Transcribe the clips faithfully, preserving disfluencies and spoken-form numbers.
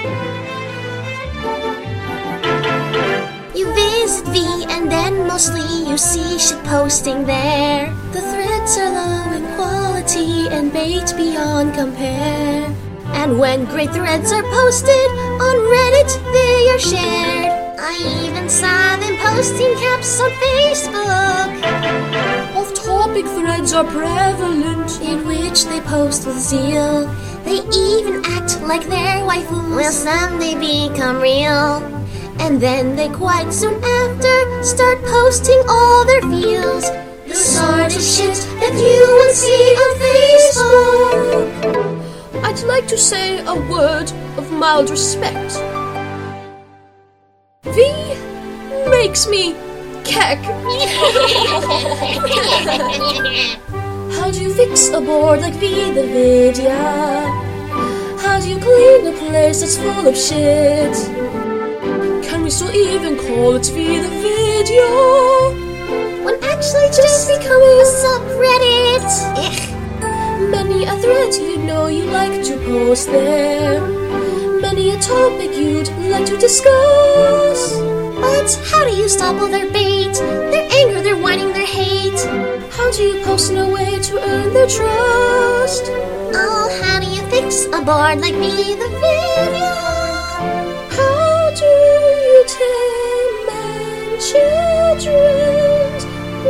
You visit V and then mostly you see shit posting there. The threads are low in quality and bait beyond compare. And when great threads are posted on Reddit, they are shared. I even saw them posting caps on Facebook. Off-topic threads are prevalent, in which they post with zeal. They even act like they're waifus. Will someday become real. And then they quite soon after start posting all their feels. The sort of shit that you would see on Facebook. I'd like to say a word of mild respect. V makes me cack. How do you fix a board like V the Vidya? How do you clean a place that's full of shit? Can we still even call it V the Video? When actually just becoming a subreddit. Ugh. Many a thread you know you like to post there. Many a topic you'd like to discuss. But how do you stop all their bait, their anger, their whining, their hate? How do you post in a way to earn their trust? Oh, how do you fix a board like me the Video? How do you tame man children's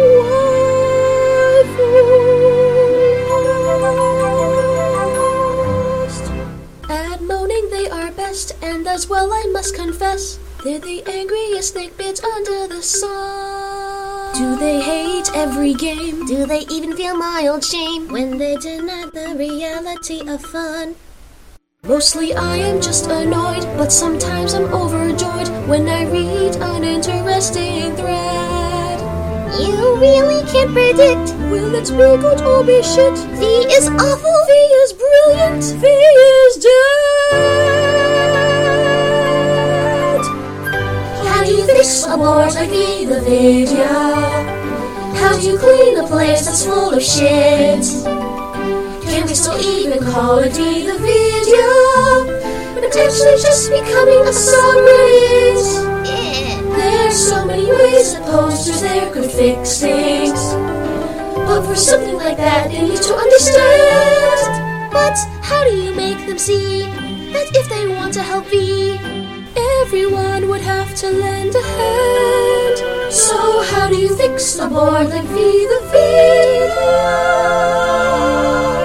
waifus? At moaning they are best, and as well I must confess, they're the angriest snake bits under the sun. Do they hate every game? Do they even feel mild shame when they deny the reality of fun? Mostly I am just annoyed, but sometimes I'm overjoyed when I read an interesting thread. You really can't predict. Will it be good or be shit? V is awful. V is brilliant. V is dead. How do you fix a board like V the Vidya? How do you clean a place that's full of shit? Can we still even call it V the Video? Potentially just becoming a subreddit. Yeah. There's so many ways that posters there could fix things, but for something like that you need to understand. But how do you make them see that if they want to help V, everyone would have to lend a hand? So how do you fix a board like V the Video?